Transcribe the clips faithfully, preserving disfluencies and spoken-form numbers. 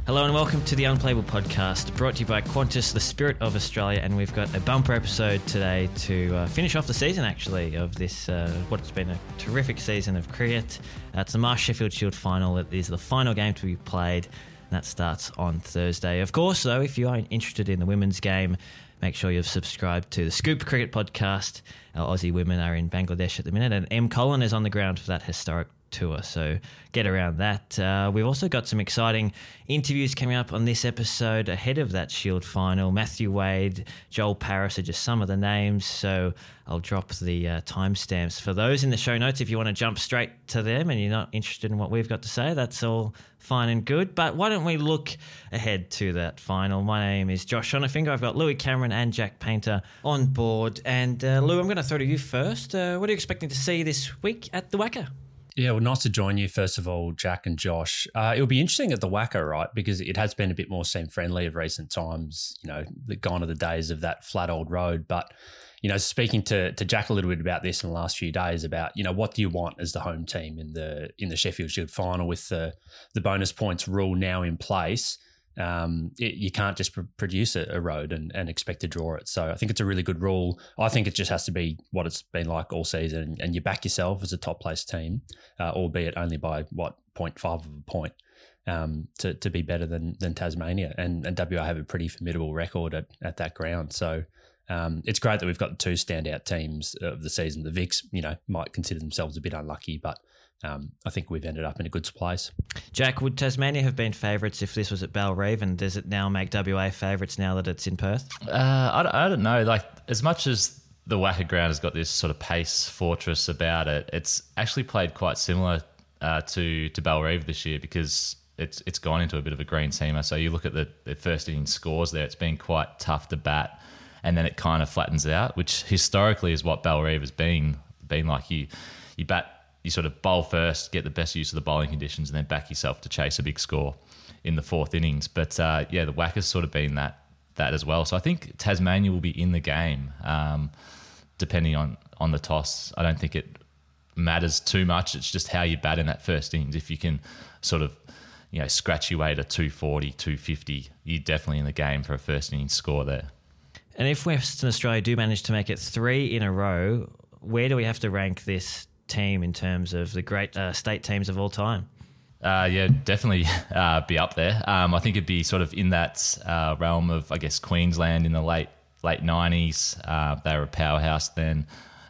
Hello and welcome to the Unplayable Podcast, brought to you by Qantas, the spirit of Australia, and we've got a bumper episode today to uh, finish off the season, actually, of this, uh, what's been a terrific season of cricket. Uh, it's the Marsh Sheffield Shield final. It is the final game to be played, and that starts on Thursday. Of course, though, if you are interested in the women's game, make sure you've subscribed to the Scoop Cricket Podcast. Our Aussie women are in Bangladesh at the minute, and M. Colin is on the ground for that historic tour, so get around that. Uh, we've also got some exciting interviews coming up on this episode ahead of that Shield final. Matthew Wade, Joel Paris are just some of the names, so I'll drop the uh, timestamps for those in the show notes if you want to jump straight to them and you're not interested in what we've got to say. That's all fine and good, but why don't we look ahead to that final. My name is Josh Shonafinger. I've got Louis Cameron and Jack Painter on board, and uh, Lou, I'm going to throw to you first. Uh, what are you expecting to see this week at the WACA? Yeah, well, nice to join you, first of all, Jack and Josh. Uh, it'll be interesting at the WACA, right, because it has been a bit more seam-friendly of recent times, you know, the gone are the days of that flat old road. But, you know, speaking to to Jack a little bit about this in the last few days about, you know, what do you want as the home team in the in the Sheffield Shield final with the, the bonus points rule now in place. Um, it, you can't just pr- produce a, a road and, and expect to draw it. So I think it's a really good rule. I think it just has to be what it's been like all season, and you back yourself as a top place team, uh, albeit only by what zero point five of a point, um, to to be better than than Tasmania. And, and W A have a pretty formidable record at, at that ground. So um, it's great that we've got the two standout teams of the season. The Vics, you know, might consider themselves a bit unlucky, but Um, I think we've ended up in a good place. Jack, would Tasmania have been favourites if this was at Bellerive, and does it now make W A favourites now that it's in Perth? Uh, I, don't, I don't know. Like, as much as the WACA ground has got this sort of pace fortress about it, it's actually played quite similar uh, to to Bellerive this year, because it's it's gone into a bit of a green seamer. So you look at the, the first inning scores there, it's been quite tough to bat, and then it kind of flattens out, which historically is what Bellerive has been been like. You you bat. You sort of bowl first, get the best use of the bowling conditions, and then back yourself to chase a big score in the fourth innings. But uh, yeah, the WACA's sort of been that that as well. So I think Tasmania will be in the game, um, depending on, on the toss. I don't think it matters too much. It's just how you bat in that first innings. If you can sort of, you know, scratch your way to two forty, two fifty, you're definitely in the game for a first innings score there. And if Western Australia do manage to make it three in a row, where do we have to rank this team in terms of the great uh, state teams of all time? Uh, yeah, definitely uh, be up there. Um, I think it'd be sort of in that uh, realm of, I guess, Queensland in the late late nineties. Uh, they were a powerhouse then.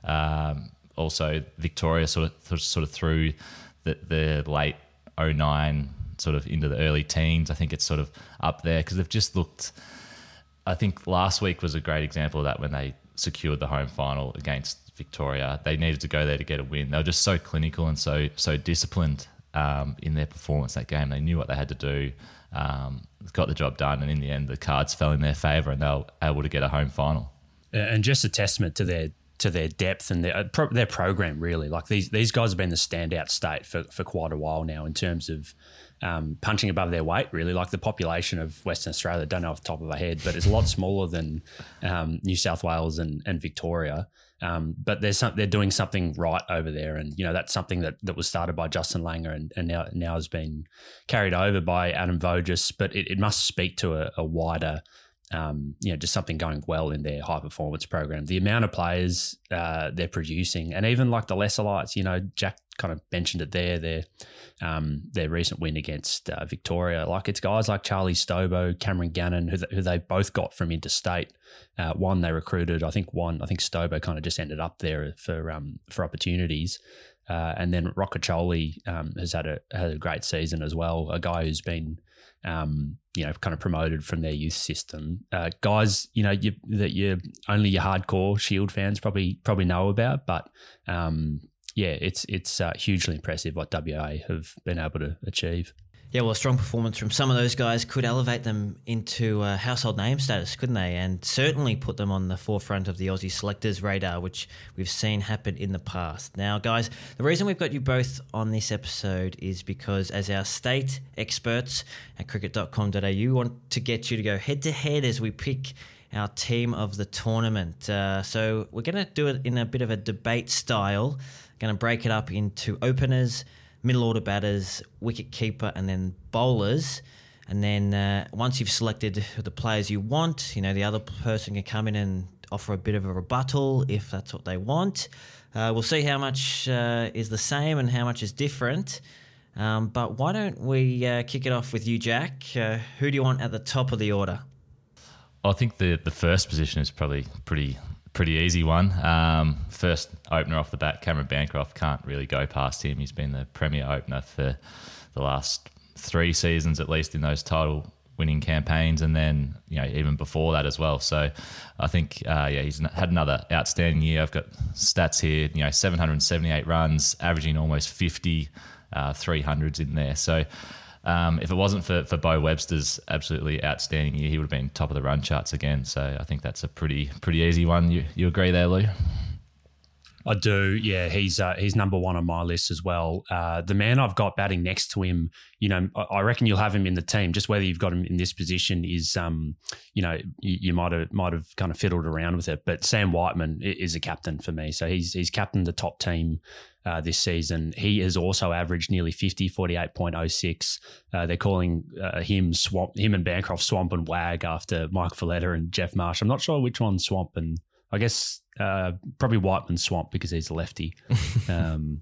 Um, also, Victoria sort of sort of through the, the late oh nine sort of into the early teens. I think it's sort of up there because they've just looked. I think last week was a great example of that when they secured the home final against Victoria. They needed to go there to get a win. They were just so clinical and so so disciplined um, in their performance that game. They knew what they had to do, um, got the job done, and in the end, the cards fell in their favour, and they were able to get a home final. And just a testament to their to their depth and their pro, their program. Really, like these these guys have been the standout state for for quite a while now in terms of um, punching above their weight. Really, like the population of Western Australia, don't know off the top of my head, but it's a lot smaller than um, New South Wales and, and Victoria. Um, but there's some, they're doing something right over there, and you know that's something that, that was started by Justin Langer and, and now now has been carried over by Adam Voges. But it, it must speak to a, a wider, um, you know, just something going well in their high performance program. The amount of players uh, they're producing, and even like the lesser lights, you know, Jack kind of mentioned it there. Their um, their recent win against uh, Victoria, like it's guys like Charlie Stobo, Cameron Gannon, who, who they both got from interstate. Uh, one they recruited, I think one, I think Stobo kind of just ended up there for um, for opportunities. Uh, and then Roccaccioli um, has had a had a great season as well. A guy who's been, um, you know, kind of promoted from their youth system. Uh, guys, you know, you, that you only your hardcore Shield fans probably probably know about, but um, yeah, it's it's uh, hugely impressive what W A have been able to achieve. Yeah, well, a strong performance from some of those guys could elevate them into uh, household name status, couldn't they? And certainly put them on the forefront of the Aussie selectors' radar, which we've seen happen in the past. Now, guys, the reason we've got you both on this episode is because as our state experts at cricket dot com dot a u want to get you to go head-to-head as we pick our team of the tournament. Uh, so we're going to do it in a bit of a debate style. Going to break it up into openers, middle order batters, wicket keeper, and then bowlers. And then uh, once you've selected the players you want, you know, the other person can come in and offer a bit of a rebuttal if that's what they want. Uh, we'll see how much uh, is the same and how much is different. Um, but why don't we uh, kick it off with you, Jack? Uh, who do you want at the top of the order? I think the the first position is probably pretty pretty easy one. Um, first opener off the bat, Cameron Bancroft, can't really go past him. He's been the premier opener for the last three seasons, at least in those title winning campaigns, and then you know even before that as well. So I think uh, yeah he's had another outstanding year. I've got stats here, you know, seven hundred seventy-eight runs, averaging almost fifty. Uh, three hundreds in there. So um, if it wasn't for, for Bo Webster's absolutely outstanding year, he would have been top of the run charts again. So I think that's a pretty pretty easy one. You you agree there, Lou? I do, yeah. He's uh, he's number one on my list as well. Uh, the man I've got batting next to him, you know, I reckon you'll have him in the team. Just whether you've got him in this position is, um, you know, you, you might have might have kind of fiddled around with it. But Sam Whiteman is a captain for me, so he's he's captained the top team uh, this season. He has also averaged nearly fifty, forty-eight point oh six. Uh, they're calling uh, him Swamp, him and Bancroft Swamp and Wag after Mike Valletta and Jeff Marsh. I'm not sure which one's Swamp and. I guess uh, probably Whiteman's Swamp because he's a lefty. Um,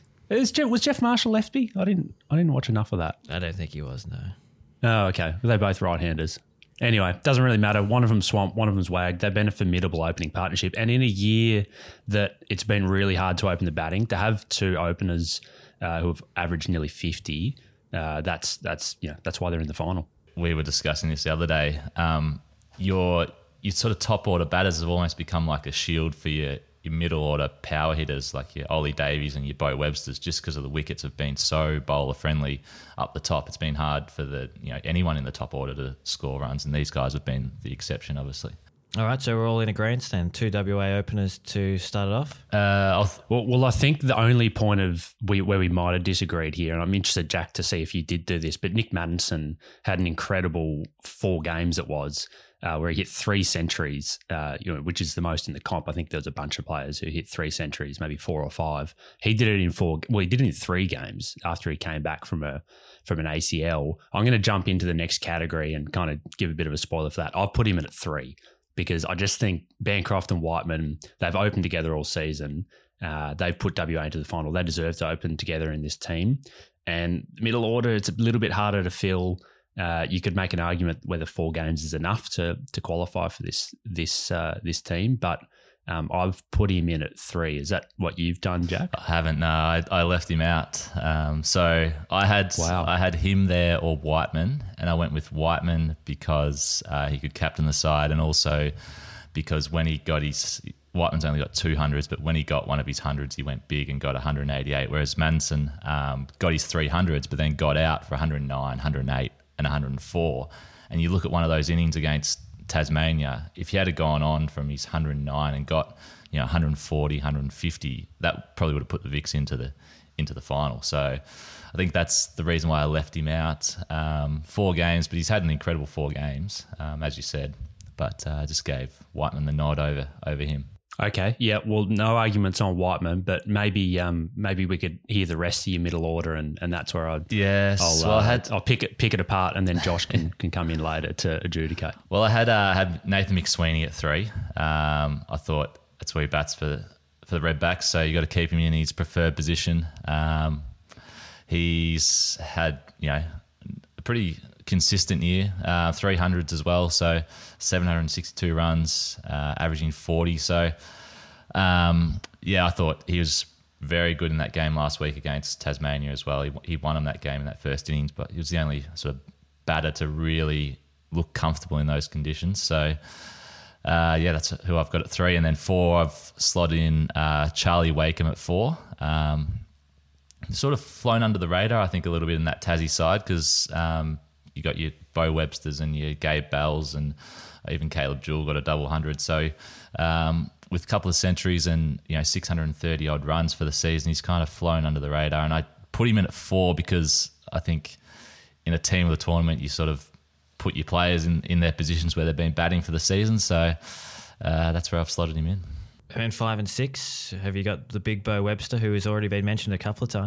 is Jeff, was Jeff Marsh a lefty? I didn't. I didn't watch enough of that. I don't think he was. No. Oh, okay. Well, they're both right-handers. Anyway, doesn't really matter. One of them's Swamp, one of them's Wag. They've been a formidable opening partnership, and in a year that it's been really hard to open the batting, to have two openers uh, who have averaged nearly fifty, uh, that's that's you know that's why they're in the final. We were discussing this the other day. Um, your your sort of top order batters have almost become like a shield for your, your middle order power hitters like your Ollie Davies and your Bo Websters, just because of the wickets have been so bowler friendly up the top. It's been hard for the you know anyone in the top order to score runs, and these guys have been the exception, obviously. All right, so we're all in agreement then. Two W A openers to start it off. Uh, th- well, well, I think the only point of we, where we might have disagreed here, and I'm interested, Jack, to see if you did do this, but Nick Maddinson had an incredible four games it was, uh, where he hit three centuries, uh, you know, which is the most in the comp. I think there was a bunch of players who hit three centuries, maybe four or five. He did it in four. Well, he did it in three games after he came back from a from an A C L. I'm going to jump into the next category and kind of give a bit of a spoiler for that. I've put him in at three, because I just think Bancroft and Whiteman, they've opened together all season. Uh, they've put W A into the final. They deserve to open together in this team. And middle order, it's a little bit harder to fill. Uh, you could make an argument whether four games is enough to to qualify for this this uh, this team, but um, I've put him in at three. Is that what you've done, Jack? I haven't. No, I, I left him out. Um, so I had wow. I had him there or Whiteman, and I went with Whiteman because uh, he could captain the side, and also because when he got his Whiteman's only got two hundreds, but when he got one of his hundreds, he went big and got one hundred eighty-eight. Whereas Maddinson um, got his three hundreds, but then got out for one hundred nine, one hundred eight, and one hundred four. And you look at one of those innings against Tasmania, if he had gone on from his one hundred nine and got you know one hundred forty, one hundred fifty, that probably would have put the Vicks into the into the final. So I think that's the reason why I left him out. Um, four games, but he's had an incredible four games, um, as you said. But I uh, just gave Whiteman the nod over over him. Okay, yeah. Well, no arguments on Whiteman, but maybe um, maybe we could hear the rest of your middle order, and, and that's where I'd yes. I'll, well, uh, I had I'll pick it pick it apart, and then Josh can, can come in later to adjudicate. Well, I had uh, had Nathan McSweeney at three. Um, I thought that's where he bats for for the Redbacks, so you got to keep him in his preferred position. Um, he's had you know a pretty consistent year, uh, three hundreds as well, so seven hundred sixty-two runs, uh, averaging forty. So, um, yeah, I thought he was very good in that game last week against Tasmania as well. He, he won him that game in that first innings, but he was the only sort of batter to really look comfortable in those conditions. So, uh, yeah, that's who I've got at three. And then four, I've slotted in uh, Charlie Wakeham at four. Um, sort of flown under the radar, I think, a little bit in that Tassie side because um, you got your Bo Websters and your Gabe Bells, and even Caleb Jewell got a double hundred. So um, with a couple of centuries and you know six hundred thirty odd runs for the season, he's kind of flown under the radar. And I put him in at four because I think in a team of the tournament, you sort of put your players in, in their positions where they've been batting for the season. So uh, that's where I've slotted him in. And five and six, have you got the big Bo Webster, who has already been mentioned a couple of times?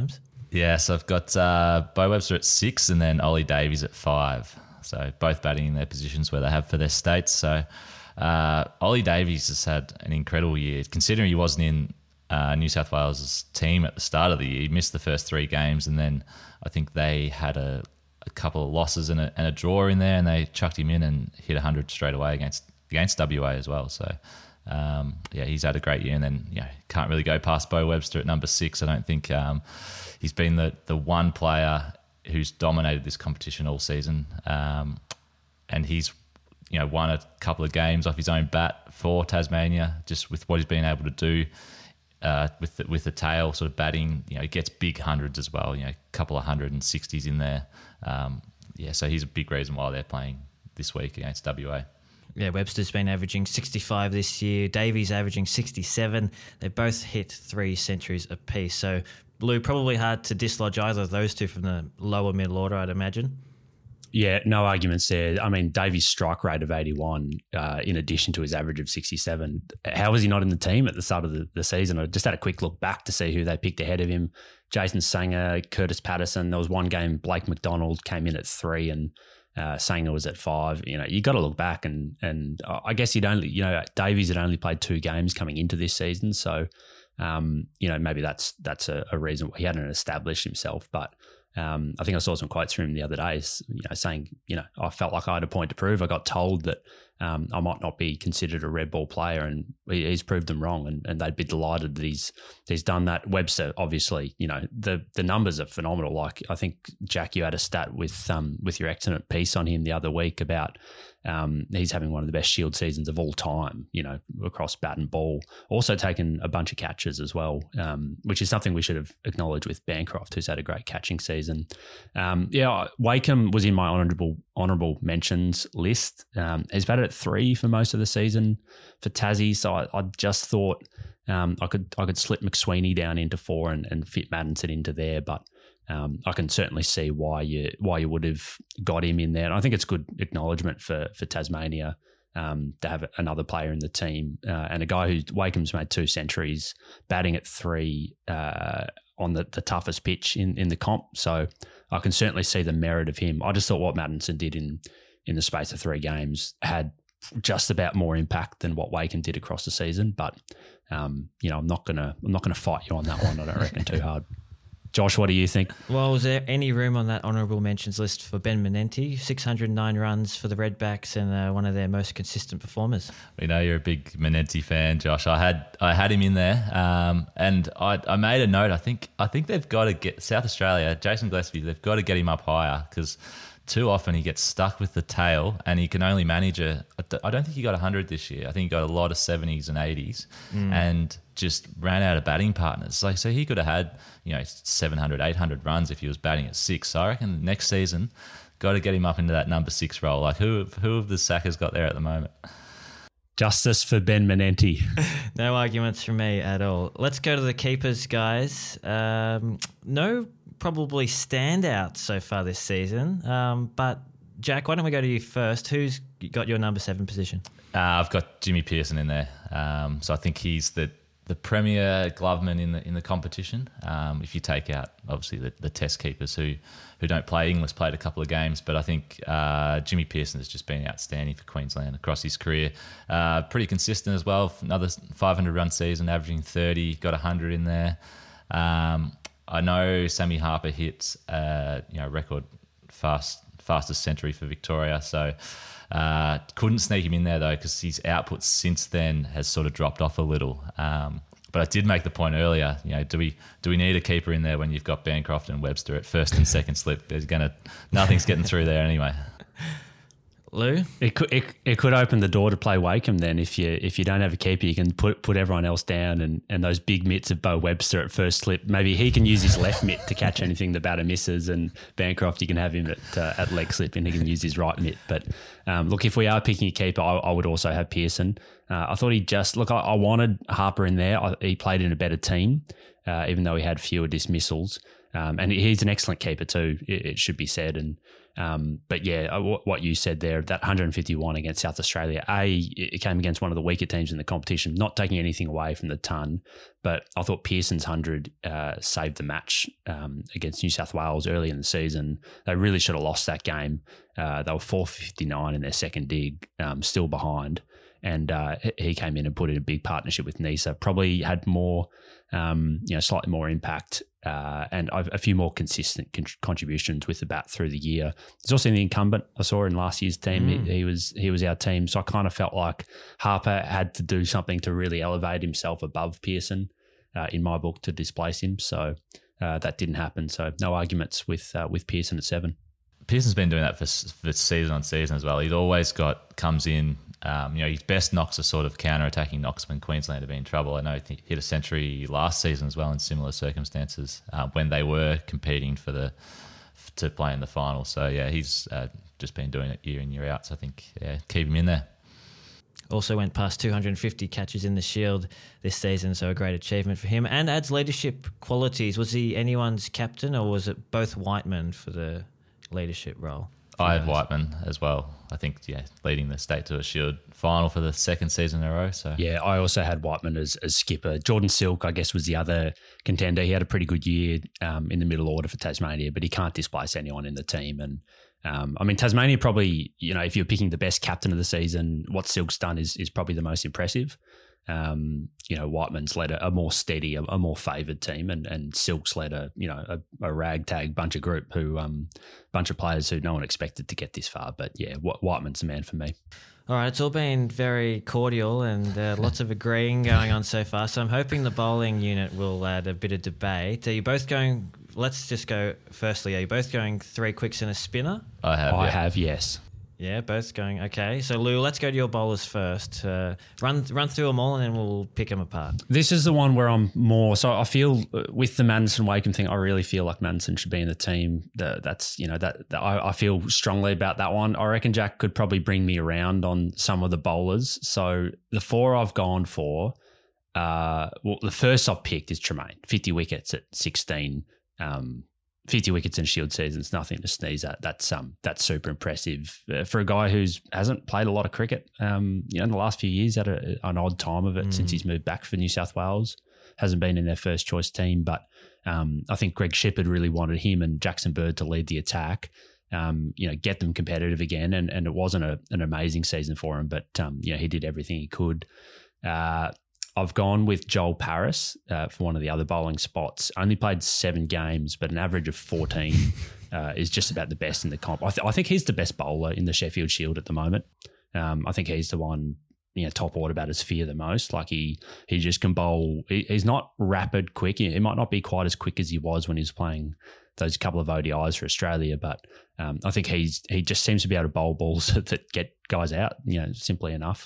Yeah, so I've got uh, Bo Webster at six and then Ollie Davies at five. So both batting in their positions where they have for their states. So uh, Ollie Davies has had an incredible year. Considering he wasn't in uh, New South Wales' team at the start of the year, he missed the first three games and then I think they had a, a couple of losses and a, and a draw in there and they chucked him in and hit one hundred straight away against against W A as well. So um, yeah, he's had a great year and then you know, can't really go past Bo Webster at number six. I don't think um, he's been the, the one player who's dominated this competition all season, um, and he's you know won a couple of games off his own bat for Tasmania, just with what he's been able to do uh, with the, with the tail sort of batting. You know, he gets big hundreds as well. You know, a couple of hundred and sixties in there. Um, yeah, so he's a big reason why they're playing this week against W A. Yeah, Webster's been averaging sixty-five this year. Davies averaging sixty-seven. They both hit three centuries apiece. So, Lou, probably hard to dislodge either of those two from the lower middle order, I'd imagine. Yeah, no arguments there. I mean, Davies' strike rate of eighty-one, uh, in addition to his average of sixty-seven. How was he not in the team at the start of the, the season? I just had a quick look back to see who they picked ahead of him. Jason Sanger, Curtis Patterson. There was one game, Blake McDonald came in at three and uh, Sanger was at five. You know, you got to look back and and I guess you'd only, you know, Davies had only played two games coming into this season. So, um, you know, maybe that's that's a, a reason why he hadn't established himself. But Um, I think I saw some quotes from him the other day, you know, saying, you know, I felt like I had a point to prove. I got told that um, I might not be considered a red ball player, and he, he's proved them wrong, and, and they'd be delighted that he's he's done that. Webster, obviously, you know, the the numbers are phenomenal. Like I think Jack, you had a stat with um with your excellent piece on him the other week about um he's having one of the best Shield seasons of all time. You know, across bat and ball. Also taken a bunch of catches as well, um, which is something we should have acknowledged with Bancroft, who's had a great catching season. Um, yeah, Wakeham was in my honourable honourable mentions list. Um, he's batted at three for most of the season for Tassie, so I, I just thought um, I could I could slip McSweeney down into four and, and fit Maddinson into there, but um, I can certainly see why you why you would have got him in there. And I think it's good acknowledgement for for Tasmania um, to have another player in the team uh, and a guy who Wakeham's made two centuries, batting at three uh, on the, the toughest pitch in, in the comp. So I can certainly see the merit of him. I just thought what Maddinson did in in the space of three games had just about more impact than what Wakeham did across the season. But um, you know, I'm not gonna I'm not gonna fight you on that one. I don't reckon too hard. Josh, what do you think? Well, was there any room on that honourable mentions list for Ben Menenti? six hundred nine runs for the Redbacks and uh, one of their most consistent performers. We know you're a big Menenti fan, Josh. I had I had him in there, um, and I, I made a note. I think I think they've got to get South Australia, Jason Gillespie. They've got to get him up higher because too often he gets stuck with the tail, and he can only manage a. I don't think he got one hundred this year. I think he got a lot of seventies and eighties, mm. and just ran out of batting partners. Like so, he could have had you know seven hundred, eight hundred runs if he was batting at six. So I reckon next season, got to get him up into that number six role. Like who who have the Sackers got there at the moment? Justice for Ben Menenti. No arguments from me at all. Let's go to the keepers, guys. Um, no. Probably standout so far this season. Um, but Jack, why don't we go to you first? Who's got your number seven position? Uh, I've got Jimmy Pearson in there. Um, so I think he's the the premier gloveman in the in the competition. Um, if you take out obviously the, the test keepers who who don't play, Inglis played a couple of games, but I think uh, Jimmy Pearson has just been outstanding for Queensland across his career. Uh, pretty consistent as well. Another five hundred run season, averaging thirty, got one hundred in there. Um, I know Sammy Harper hits uh, you know record fast fastest century for Victoria, so uh, couldn't sneak him in there though because his output since then has sort of dropped off a little. Um, but I did make the point earlier. You know, do we do we need a keeper in there when you've got Bancroft and Webster at first and second slip? There's gonna nothing's getting through there anyway. Lou? It could it, it could open the door to play Wakeham then. If you if you don't have a keeper, you can put put everyone else down and, and those big mitts of Bo Webster at first slip. Maybe he can use his left mitt to catch anything the batter misses, and Bancroft, you can have him at uh, at leg slip and he can use his right mitt. But um, look, if we are picking a keeper, I, I would also have Pearson. Uh, I thought he just look. I, I wanted Harper in there. I, he played in a better team, uh, even though he had fewer dismissals. Um, and he's an excellent keeper too, it, it should be said. And um, But yeah, what you said there, that one hundred fifty-one against South Australia, A, it came against one of the weaker teams in the competition, not taking anything away from the ton, but I thought Pearson's one hundred uh, saved the match um, against New South Wales early in the season. They really should have lost that game. Uh, they were four fifty-nine in their second dig, um, still behind. And uh, he came in and put in a big partnership with Nisa. Probably had more, um, you know, slightly more impact uh, and a few more consistent con- contributions with the bat through the year. He's also the incumbent I saw in last year's team. Mm. He, he was he was our team, so I kind of felt like Harper had to do something to really elevate himself above Pearson uh, in my book to displace him. So uh, that didn't happen. So no arguments with uh, with Pearson at seven. Pearson's been doing that for, for season on season as well. He's always got comes in. Um, you know, his best knocks are sort of counter-attacking knocks when Queensland have been in trouble. I know he hit a century last season as well in similar circumstances uh, when they were competing for the to play in the final. So yeah, he's uh, just been doing it year in, year out. So I think yeah, keep him in there. Also went past two hundred fifty catches in the Shield this season, so a great achievement for him. And adds leadership qualities. Was he anyone's captain, or was it both Whiteman for the leadership role? I had Whiteman as well. I think, yeah, leading the state to a Shield final for the second season in a row. So yeah, I also had Whiteman as, as skipper. Jordan Silk, I guess, was the other contender. He had a pretty good year um, in the middle order for Tasmania, but he can't displace anyone in the team. And um, I mean, Tasmania probably, you know, if you're picking the best captain of the season, what Silk's done is is probably the most impressive. Um, you know, Whiteman's led a, a more steady, a, a more favoured team, and, and Silk's led a you know a, a ragtag bunch of group who um bunch of players who no one expected to get this far. But yeah, Whiteman's the man for me. All right, it's all been very cordial and uh, lots of agreeing going on so far. So I'm hoping the bowling unit will add a bit of debate. Are you both going? Let's just go. Firstly, are you both going three quicks and a spinner? I have. I yeah. have. Yes. Yeah, both going. Okay, so Lou, let's go to your bowlers first. Uh, run run through them all and then we'll pick them apart. This is the one where I'm more. So I feel uh, with the Madison Wakeham thing, I really feel like Madison should be in the team. The, that's you know that, that I, I feel strongly about that one. I reckon Jack could probably bring me around on some of the bowlers. So the four I've gone for. Uh, well, the first I've picked is Tremaine, fifty wickets at sixteen. Um, fifty wickets in Shield season's nothing to sneeze at. That's um that's super impressive uh, for a guy who's hasn't played a lot of cricket. Um, you know, in the last few years, had a, an odd time of it mm. since he's moved back for New South Wales. Hasn't been in their first choice team, but um, I think Greg Shipperd really wanted him and Jackson Bird to lead the attack. Um, you know, get them competitive again, and and it wasn't a, an amazing season for him, but um, you know, he did everything he could. Uh, I've gone with Joel Paris uh, for one of the other bowling spots. Only played seven games, but an average of fourteen uh, is just about the best in the comp. I, th- I think he's the best bowler in the Sheffield Shield at the moment. Um, I think he's the one, you know, top order batters fear the most. Like he he just can bowl. He, he's not rapid, quick. He, he might not be quite as quick as he was when he was playing those couple of O D Is for Australia, but um, I think he's he just seems to be able to bowl balls that get guys out, you know, simply enough.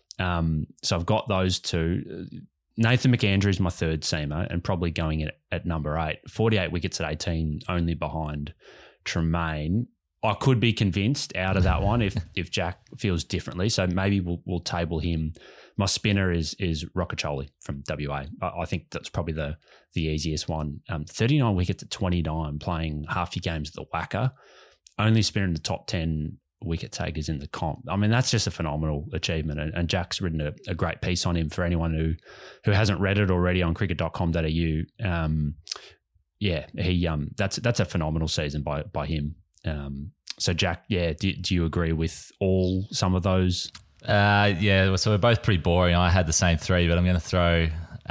Um, so I've got those two. Nathan McAndrew is my third seamer and probably going at, at number eight. forty-eight wickets at eighteen, only behind Tremaine. I could be convinced out of that one if if Jack feels differently. So maybe we'll we'll table him. My spinner is is Rockacholi from W A. I, I think that's probably the the easiest one. Um, thirty-nine wickets at twenty-nine, playing half your games at the Wacker. Only spinner in the top ten wicket takers in the comp. I mean, that's just a phenomenal achievement. And, and Jack's written a, a great piece on him for anyone who who hasn't read it already on cricket dot com dot a u. Um, yeah, he um, that's that's a phenomenal season by by him. Um, so Jack, yeah, do, do you agree with all some of those? Uh, yeah, so we're both pretty boring. I had the same three, but I'm going to throw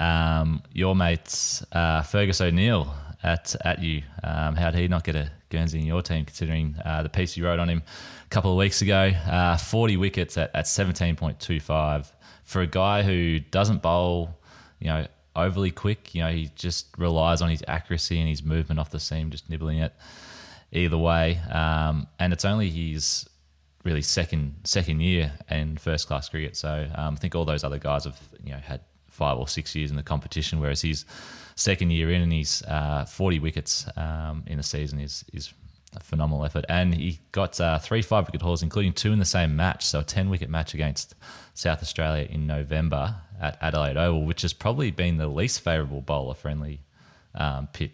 um, your mates uh, Fergus O'Neill at at you. Um, how did he not get a Guernsey in your team, considering uh, the piece you wrote on him a couple of weeks ago? Uh, forty wickets at, at seventeen point two five for a guy who doesn't bowl, you know, overly quick. You know, he just relies on his accuracy and his movement off the seam, just nibbling it either way. Um, and it's only his really second second year in first class cricket. So um, I think all those other guys have, you know, had five or six years in the competition, whereas he's second year in and he's uh, forty wickets um, in a season is is a phenomenal effort. And he got uh, three five wicket hauls, including two in the same match. So a ten wicket match against South Australia in November at Adelaide Oval, which has probably been the least favourable bowler friendly um, pitch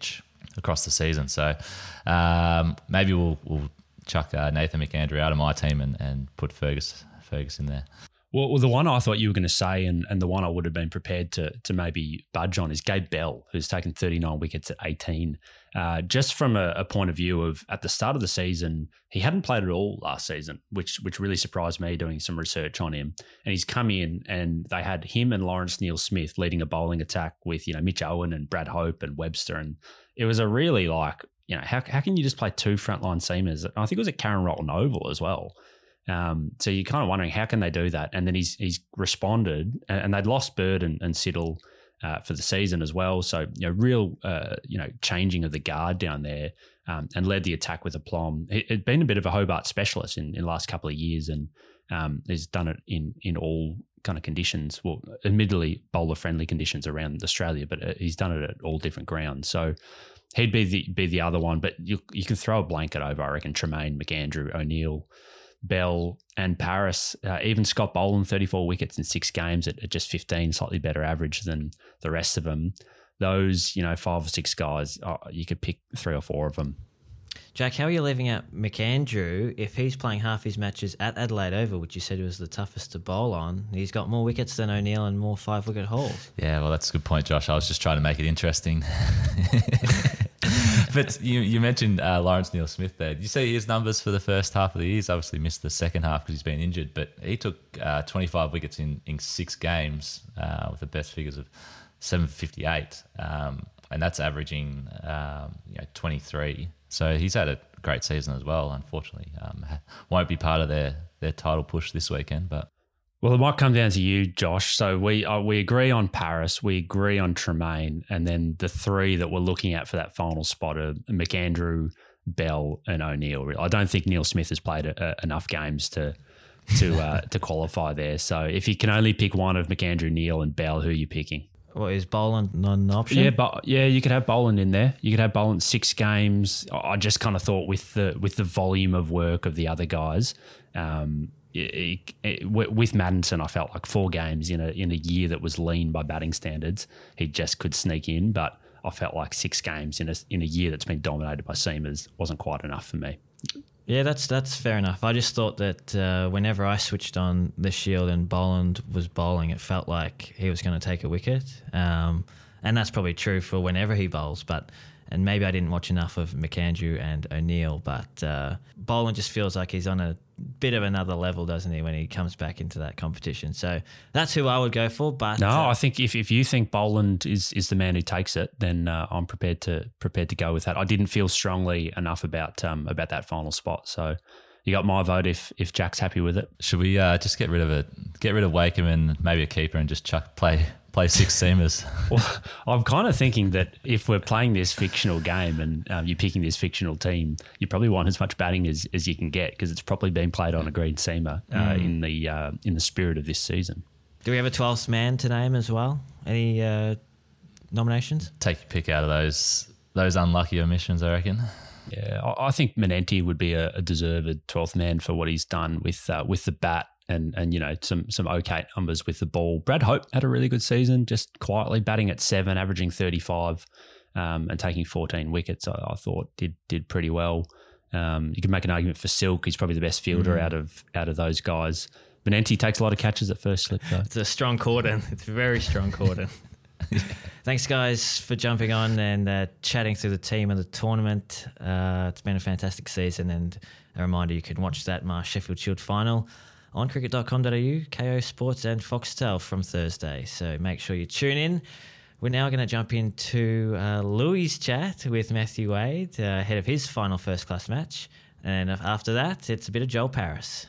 across the season. So um, maybe we'll we'll chuck uh, Nathan McAndrew out of my team and, and put Fergus Fergus in there. Well, well, the one I thought you were going to say, and, and the one I would have been prepared to to maybe budge on, is Gabe Bell, who's taken thirty-nine wickets at eighteen. Uh, just from a, a point of view of at the start of the season, he hadn't played at all last season, which which really surprised me doing some research on him. And he's come in, and they had him and Lawrence Neil-Smith leading a bowling attack with, you know, Mitch Owen and Brad Hope and Webster, and it was a really like, you know, how how can you just play two frontline seamers? I think it was at Karen Rotten Oval as well. Um, so you're kind of wondering, how can they do that? And then he's he's responded, and they'd lost Bird and, and Siddle uh, for the season as well. So, you know, real, uh, you know, changing of the guard down there, um, and led the attack with aplomb. It had been a bit of a Hobart specialist in, in the last couple of years, and um, he's done it in, in all kind of conditions. Well, admittedly, bowler-friendly conditions around Australia, but he's done it at all different grounds. So he'd be the be the other one, but you you can throw a blanket over, I reckon, Tremaine, McAndrew, O'Neill, Bell and Paris. Uh, even Scott Boland, thirty-four wickets in six games at, at just fifteen, slightly better average than the rest of them. Those, you know, five or six guys, uh, you could pick three or four of them. Jack, how are you leaving out McAndrew if he's playing half his matches at Adelaide Oval, which you said was the toughest to bowl on? He's got more wickets than O'Neill and more five-wicket hauls. Yeah, well, that's a good point, Josh. I was just trying to make it interesting. But you, you mentioned uh, Lawrence Neil-Smith there. Did you see his numbers for the first half of the year? He's obviously missed the second half because he's been injured, but he took uh, twenty-five wickets in, in six games uh, with the best figures of seven fifty-eight, um, and that's averaging um, you know, twenty-three. So he's had a great season as well. Unfortunately, um, won't be part of their, their title push this weekend, but... Well, it might come down to you, Josh. So we uh, we agree on Paris, we agree on Tremaine, and then the three that we're looking at for that final spot are McAndrew, Bell, and O'Neill. I don't think Neil-Smith has played a, a, enough games to to uh, to qualify there. So if you can only pick one of McAndrew, Neil, and Bell, who are you picking? What, is Boland not an option? Yeah, but yeah, you could have Boland in there. You could have Boland six games. I just kind of thought with the with the volume of work of the other guys. Um, It, it, with Maddinson, I felt like four games in a in a year that was lean by batting standards, he just could sneak in. But I felt like six games in a in a year that's been dominated by seamers wasn't quite enough for me. Yeah, that's that's fair enough. I just thought that uh, whenever I switched on the Shield and Boland was bowling, it felt like he was going to take a wicket, um, and that's probably true for whenever he bowls. But and maybe I didn't watch enough of McAndrew and O'Neill, but uh, Boland just feels like he's on a bit of another level, doesn't he, when he comes back into that competition? So that's who I would go for. But no, uh, I think if, if you think Boland is is the man who takes it, then uh, I'm prepared to prepared to go with that. I didn't feel strongly enough about um, about that final spot, so you got my vote if if Jack's happy with it. Should we uh, just get rid of it? Get rid of Wakeham and maybe a keeper and just chuck play. Play six seamers. Well, I'm kind of thinking that if we're playing this fictional game and um, you're picking this fictional team, you probably want as much batting as, as you can get because it's probably been played on a green seamer uh, mm. in the uh, in the spirit of this season. Do we have a twelfth man to name as well? Any uh, nominations? Take your pick out of those those unlucky omissions, I reckon. Yeah, I, I think Manenti would be a, a deserved twelfth man for what he's done with uh, with the bat. And, and you know, some some okay numbers with the ball. Brad Hope had a really good season, just quietly batting at seven, averaging thirty-five um, and taking fourteen wickets, I, I thought did did pretty well. Um, you can make an argument for Silk. He's probably the best fielder mm. out of out of those guys. Benenti takes a lot of catches at first slip, though. It's a strong cordon. It's a very strong cordon. Thanks, guys, for jumping on and uh, chatting through the team and the tournament. Uh, it's been a fantastic season, and a reminder you can watch that Marsh Sheffield Shield final on cricket dot com dot a u, K O Sports and Foxtel from Thursday. So make sure you tune in. We're now going to jump into uh, Louis' chat with Matthew Wade, uh, ahead of his final first-class match. And after that, it's a bit of Joel Paris.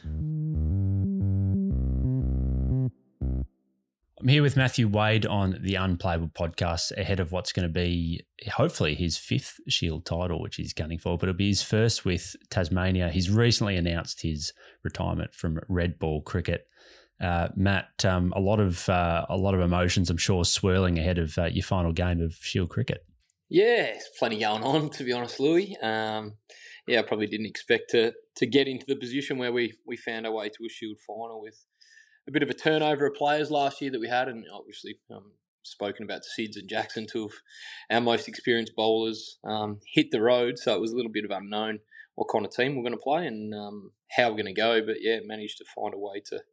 I'm here with Matthew Wade on the Unplayable podcast ahead of what's going to be hopefully his fifth Shield title, which he's gunning for, but it'll be his first with Tasmania. He's recently announced his retirement from red ball cricket. Uh, Matt, um, a lot of uh, a lot of emotions, I'm sure, swirling ahead of uh, your final game of Shield cricket. Yeah, there's plenty going on, to be honest, Louis. Um, yeah, I probably didn't expect to to get into the position where we we found our way to a Shield final with a bit of a turnover of players last year that we had, and obviously um, spoken about Sids and Jackson, two of our most experienced bowlers, um, hit the road. So it was a little bit of unknown what kind of team we're going to play and um, how we're going to go. But yeah, managed to find a way to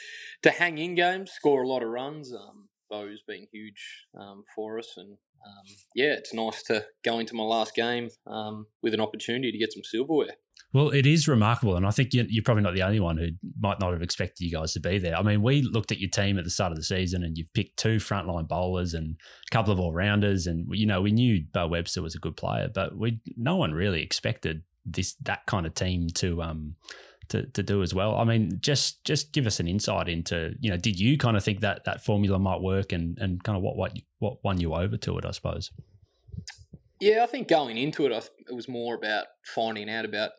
to hang in games, score a lot of runs. Um, Bo's been huge um, for us, and um, yeah, it's nice to go into my last game um, with an opportunity to get some silverware. Well, it is remarkable, and I think you're probably not the only one who might not have expected you guys to be there. I mean, we looked at your team at the start of the season, and you've picked two frontline bowlers and a couple of all-rounders, and you know we knew Bo Webster was a good player, but we no one really expected this that kind of team to um to to do as well. I mean, just just give us an insight into, you know, did you kind of think that that formula might work, and and kind of what what what won you over to it, I suppose. Yeah, I think going into it, I, it was more about finding out about.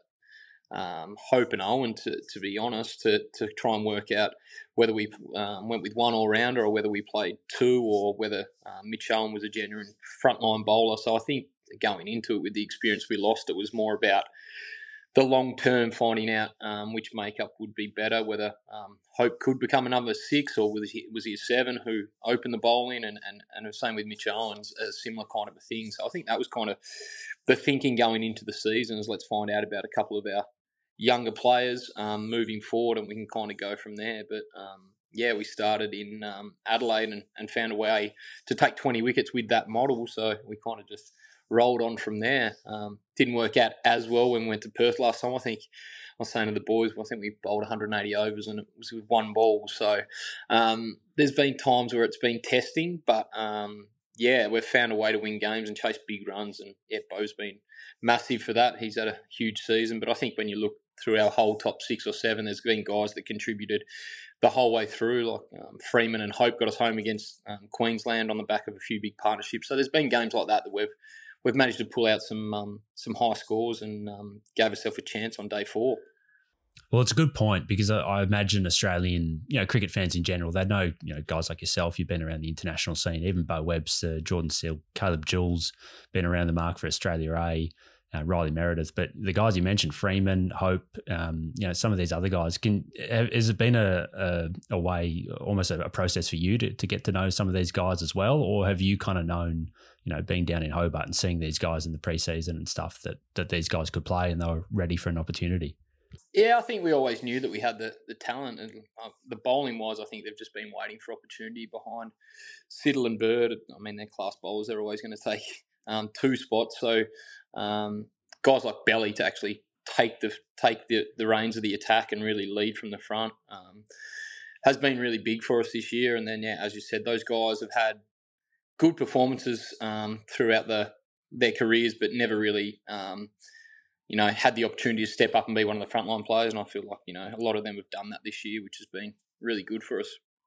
Um, Hope and Owen, to, to be honest, to, to try and work out whether we um, went with one all-rounder or whether we played two, or whether uh, Mitch Owen was a genuine frontline bowler. So I think going into it with the experience we lost, it was more about the long-term finding out um, which makeup would be better, whether um, Hope could become a number six or was he, was he a seven who opened the bowling, and, and, and the same with Mitch Owens, a similar kind of a thing. So I think that was kind of the thinking going into the season, is let's find out about a couple of our younger players um, moving forward, and we can kind of go from there. But um, yeah, we started in um, Adelaide and, and found a way to take twenty wickets with that model. So we kind of just rolled on from there. Um, didn't work out as well when we went to Perth last time. I think I was saying to the boys, I think we bowled one hundred eighty overs and it was with one ball. So um, there's been times where it's been testing, but um, yeah, we've found a way to win games and chase big runs. And yeah, Bo's been massive for that. He's had a huge season. But I think when you look through our whole top six or seven, there's been guys that contributed the whole way through, like um, Freeman and Hope got us home against um, Queensland on the back of a few big partnerships. So there's been games like that that we've we've managed to pull out some um, some high scores and um, gave ourselves a chance on day four. Well, it's a good point, because I, I imagine Australian, you know, cricket fans in general, they know, you know, guys like yourself, you've been around the international scene, even Bo Webster, Jordan Seal, Caleb Jules, been around the mark for Australia A, uh, Riley Meredith. But the guys you mentioned, Freeman, Hope, um, you know, some of these other guys, can has it been a, a, a way, almost a, a process for you to, to get to know some of these guys as well? Or have you kind of known, you know, being down in Hobart and seeing these guys in the preseason and stuff, that, that these guys could play and they were ready for an opportunity? Yeah, I think we always knew that we had the, the talent, and uh, the bowling wise, I think they've just been waiting for opportunity behind Siddle and Bird. I mean, they're class bowlers; they're always going to take um, two spots. So um, guys like Belly to actually take the take the, the reins of the attack and really lead from the front um, has been really big for us this year. And then, yeah, as you said, those guys have had good performances um, throughout the their careers, but never really. Um, you know, had the opportunity to step up and be one of the frontline players. And I feel like, you know, a lot of them have done that this year, which has been really good for us.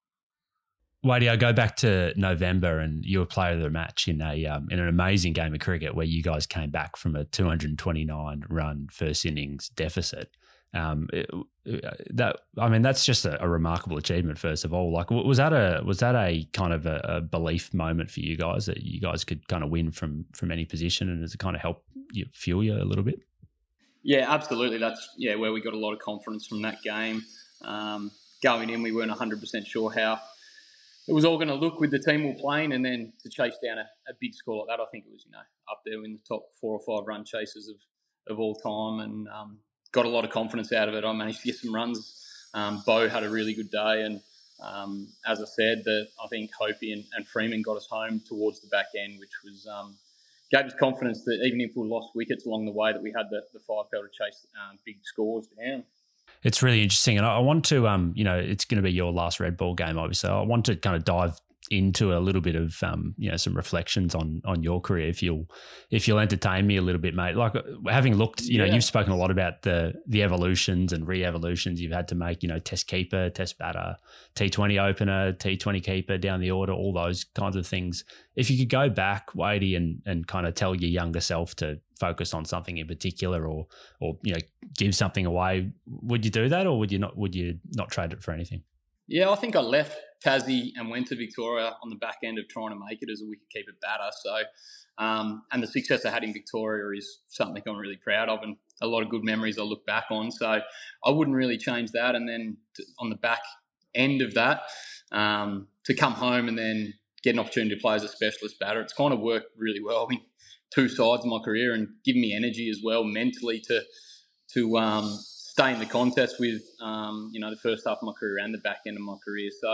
Wadey, I go back to November and you were player of the match in a um, in an amazing game of cricket where you guys came back from a two hundred twenty-nine run first innings deficit. Um, it, that I mean, that's just a, a remarkable achievement. First of all, like, was that a was that a kind of a, a belief moment for you guys, that you guys could kind of win from from any position, and does it kind of help you fuel you a little bit? Yeah, absolutely. That's yeah where we got a lot of confidence from that game. Um, going in, we weren't one hundred percent sure how it was all going to look with the team we were playing, and then to chase down a, a big score like that, I think it was, you know, up there in the top four or five run chasers of, of all time, and um, got a lot of confidence out of it. I managed to get some runs. Um, Bo had a really good day, and um, as I said, that I think Hopi and, and Freeman got us home towards the back end, which was um, gave us confidence that even if we lost wickets along the way, that we had the, the firepower to chase um, big scores down. It's really interesting. And I want to, um, you know, it's going to be your last red ball game, obviously. I want to kind of dive into a little bit of, um, you know, some reflections on on your career, if you'll if you'll entertain me a little bit, mate. Like, having looked, you yeah. know, you've spoken a lot about the the evolutions and re-evolutions you've had to make, you know, test keeper, test batter, T twenty opener, T twenty keeper, down the order, all those kinds of things. If you could go back, Wadey, and and kind of tell your younger self to focus on something in particular, or or you know, give something away, would you do that, or would you not? Would you not trade it for anything? Yeah, I think I left Tassie and went to Victoria on the back end of trying to make it as a wicket-keeper batter. So, um, and the success I had in Victoria is something I'm really proud of, and a lot of good memories I look back on. So I wouldn't really change that. And then to, on the back end of that, um, to come home and then get an opportunity to play as a specialist batter. It's kind of worked really well in two sides of my career and given me energy as well mentally to to um, stay in the contest with um, you know the first half of my career and the back end of my career. So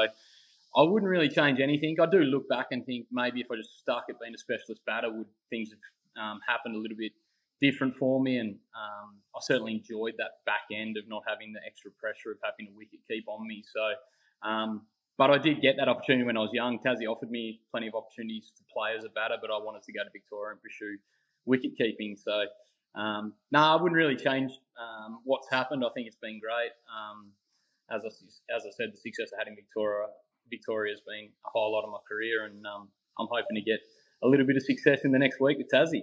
I wouldn't really change anything. I do look back and think maybe if I just stuck at being a specialist batter, would things have um, happened a little bit different for me? And um, I certainly enjoyed that back end of not having the extra pressure of having a wicket keep on me. So, um, but I did get that opportunity when I was young. Tassie offered me plenty of opportunities to play as a batter, but I wanted to go to Victoria and pursue wicket keeping. So, um, no, I wouldn't really change um, what's happened. I think it's been great. Um, as I, as I said, the success I had in Victoria, Victoria has been a highlight of my career, and um, I'm hoping to get a little bit of success in the next week with Tassie.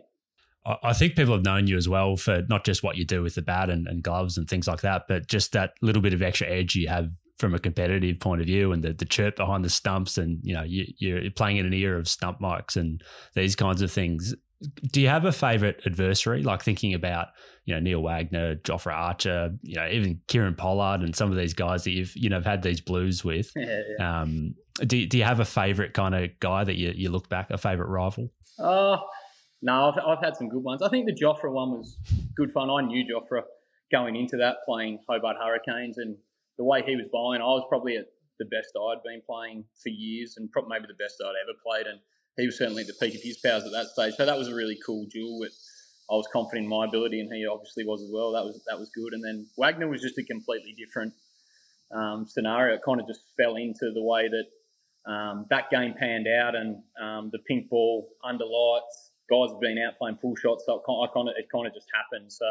I think people have known you as well for not just what you do with the bat and, and gloves and things like that, but just that little bit of extra edge you have from a competitive point of view and the, the chirp behind the stumps, and you know you, you're playing in an era of stump mics and these kinds of things. Do you have a favourite adversary? Like thinking about you know Neil Wagner, Jofra Archer, you know even Kieran Pollard and some of these guys that you've you know have had these blues with. Yeah, yeah. Um, do do you have a favourite kind of guy that you you look back, a favourite rival? Uh No, I've, I've had some good ones. I think the Jofra one was good fun. I knew Jofra going into that, playing Hobart Hurricanes, and the way he was bowling, I was probably at the best I'd been playing for years, and probably maybe the best I'd ever played, and he was certainly at the peak of his powers at that stage. So that was a really cool duel. It, I was confident in my ability, and he obviously was as well. That was that was good. And then Wagner was just a completely different um, scenario. It kind of just fell into the way that um, that game panned out, and um, the pink ball under lights. Guys have been out playing full shots, so it kind of it kind of just happened. So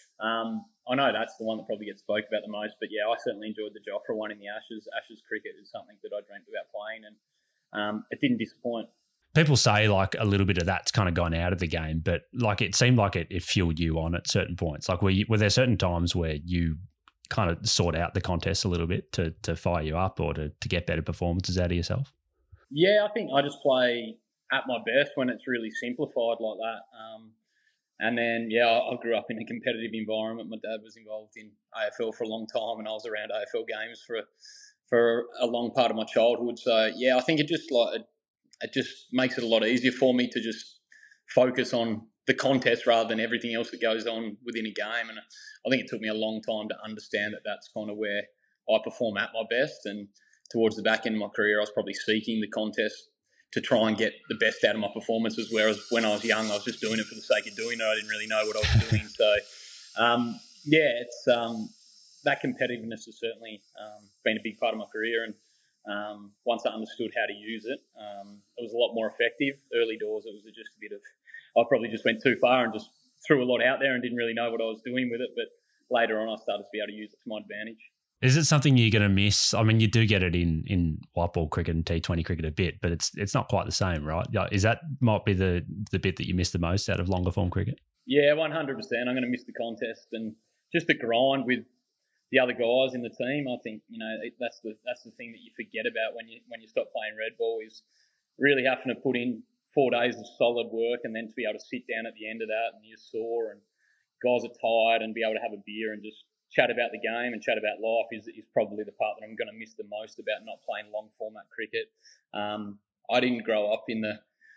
um, I know that's the one that probably gets spoke about the most. But yeah, I certainly enjoyed the Jofra one in the Ashes. Ashes cricket is something that I dreamt about playing, and um, it didn't disappoint. People say like a little bit of that's kind of gone out of the game, but like it seemed like it, it fueled you on at certain points. Like were, you, were there certain times where you kind of sought out the contest a little bit to to fire you up or to, to get better performances out of yourself? Yeah, I think I just play at my best when it's really simplified like that. Um, and then, yeah, I grew up in a competitive environment. My dad was involved in A F L for a long time, and I was around A F L games for for a long part of my childhood. So, yeah, I think it just like it, it just makes it a lot easier for me to just focus on the contest rather than everything else that goes on within a game. And I think it took me a long time to understand that that's kind of where I perform at my best. And towards the back end of my career, I was probably seeking the contest to try and get the best out of my performances, whereas when I was young, I was just doing it for the sake of doing it. I didn't really know what I was doing. So, um, yeah, it's um, that competitiveness has certainly um, been a big part of my career. And um, once I understood how to use it, um, it was a lot more effective. Early doors, it was just a bit of, I probably just went too far and just threw a lot out there and didn't really know what I was doing with it. But later on, I started to be able to use it to my advantage. Is it something you're going to miss? I mean, you do get it in, in white ball cricket and T twenty cricket a bit, but it's it's not quite the same, right? Is that might be the, the bit that you miss the most out of longer form cricket? Yeah, one hundred percent. I'm going to miss the contest and just the grind with the other guys in the team. I think, you know, that's the that's the thing that you forget about when you when you stop playing red ball is really having to put in four days of solid work and then to be able to sit down at the end of that and you're sore and guys are tired and be able to have a beer and just chat about the game and chat about life is is probably the part that I'm going to miss the most about not playing long format cricket. Um, I didn't grow up in the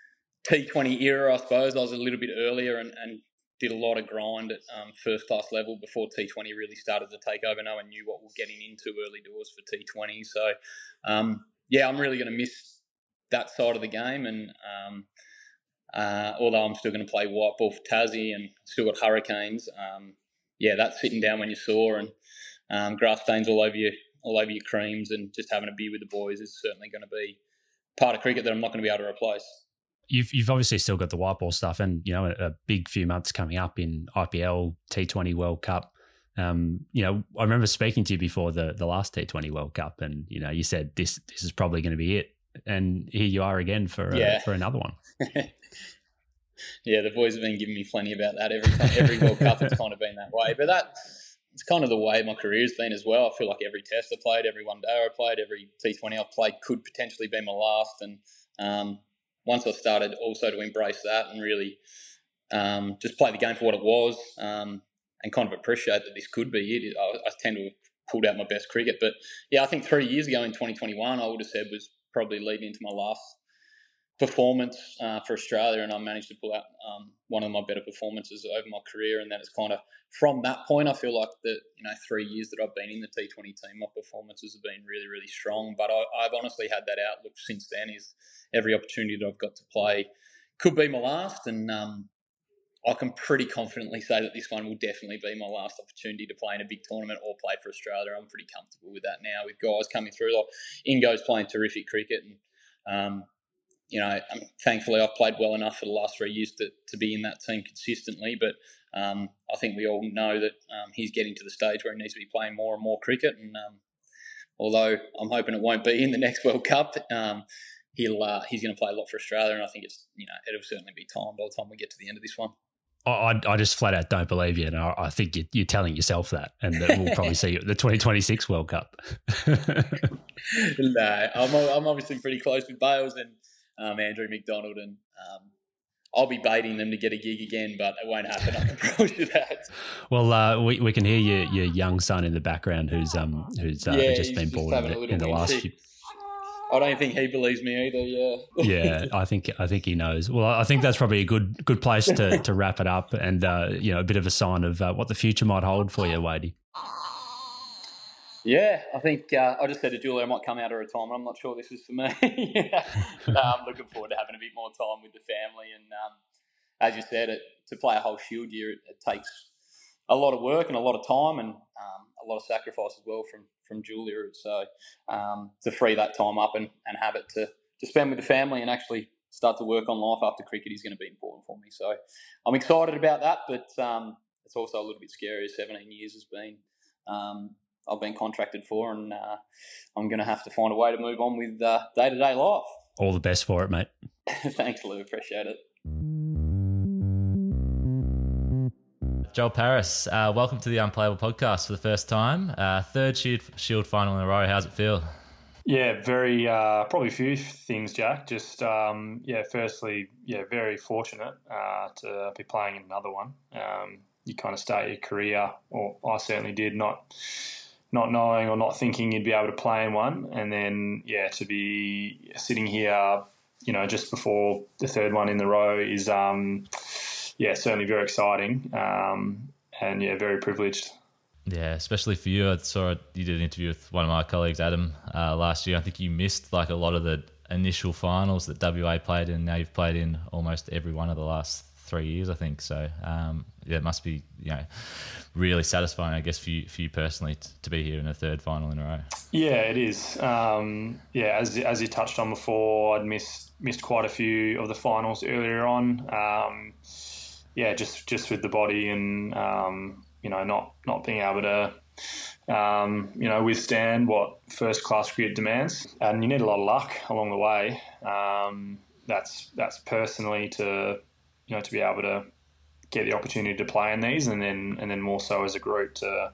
T twenty era, I suppose. I was a little bit earlier and, and did a lot of grind at um, first class level before T twenty really started to take over. No one knew what we were getting into early doors for T twenty. So, um, yeah, I'm really going to miss that side of the game. And um, uh, although I'm still going to play white ball for Tassie and still got Hurricanes, um, yeah, that's sitting down when you're sore and um, grass stains all over you, all over your creams, and just having a beer with the boys is certainly going to be part of cricket that I'm not going to be able to replace. You've you've obviously still got the white ball stuff, and you know a, a big few months coming up in I P L, T twenty World Cup. Um, you know, I remember speaking to you before the the last T twenty World Cup, and you know, you said this this is probably going to be it, and here you are again for yeah. uh, for another one. Yeah, the boys have been giving me plenty about that every time, every World Cup. It's kind of been that way, but that it's kind of the way my career's been as well. I feel like every test I played, every one day I played, every T twenty I played could potentially be my last. And um, once I started also to embrace that and really um, just play the game for what it was um, and kind of appreciate that this could be it, I, I tend to have pulled out my best cricket. But yeah, I think three years ago in twenty twenty-one, I would have said was probably leading into my last performance uh, for Australia, and I managed to pull out um, one of my better performances over my career. And then it's kind of from that point, I feel like that, you know, three years that I've been in the T twenty team, my performances have been really, really strong. But I, I've honestly had that outlook since then, is every opportunity that I've got to play could be my last. And um, I can pretty confidently say that this one will definitely be my last opportunity to play in a big tournament or play for Australia. I'm pretty comfortable with that now, with guys coming through. Like Ingo's playing terrific cricket, and um, you know, um, thankfully I've played well enough for the last three years to, to be in that team consistently. But um, I think we all know that um, he's getting to the stage where he needs to be playing more and more cricket. And um, although I'm hoping it won't be in the next World Cup, um, he'll uh, he's going to play a lot for Australia. And I think it's, you know, it'll certainly be time by the time we get to the end of this one. I, I just flat out don't believe you, and I, I think you're, you're telling yourself that, and that we'll probably see you at the twenty twenty-six World Cup. No, I'm, I'm obviously pretty close with Bales and um, Andrew McDonald, and um, I'll be baiting them to get a gig again, but it won't happen. I can promise you that. Well, uh, we we can hear your, your young son in the background, who's um who's uh, yeah, just been just born in the, in the last few. I don't think he believes me either. Yeah. yeah, I think I think he knows. Well, I think that's probably a good good place to to wrap it up, and uh, you know, a bit of a sign of uh, what the future might hold for you, Wadey. Yeah, I think uh, I just said to Julia I might come out of retirement. I'm not sure this is for me. yeah. no, I'm looking forward to having a bit more time with the family, and um, as you said, it, to play a whole Shield year, it, it takes a lot of work and a lot of time, and um, a lot of sacrifice as well from from Julia. So um, to free that time up and, and have it to, to spend with the family and actually start to work on life after cricket is going to be important for me. So I'm excited about that, but um, it's also a little bit scary. seventeen years has been um, I've been contracted for, and uh, I'm going to have to find a way to move on with uh, day-to-day life. All the best for it, mate. Thanks, Lou. Appreciate it. Joel Paris, uh, welcome to the Unplayable podcast for the first time. Uh, third Shield, Shield final in a row. How's it feel? Yeah, very, uh, probably a few things, Jack. Just, um, yeah, firstly, yeah, very fortunate uh, to be playing in another one. Um, you kind of start your career, or I certainly did, not not knowing or not thinking you'd be able to play in one. And then, yeah, to be sitting here, you know, just before the third one in the row is... Um, Yeah, certainly very exciting, um, and yeah, very privileged. Yeah, especially for you. I saw you did an interview with one of my colleagues, Adam, uh, last year. I think you missed like a lot of the initial finals that W A played in. Now you've played in almost every one of the last three years, I think. So um, yeah, it must be, you know, really satisfying, I guess, for you, for you personally to, to be here in a third final in a row. Yeah, it is. Um, yeah, as as you touched on before, I'd missed missed quite a few of the finals earlier on. Um, Yeah, just, just with the body and, um, you know, not, not being able to, um, you know, withstand what first-class cricket demands. And you need a lot of luck along the way. Um, that's that's personally to, you know, to be able to get the opportunity to play in these, and then and then more so as a group to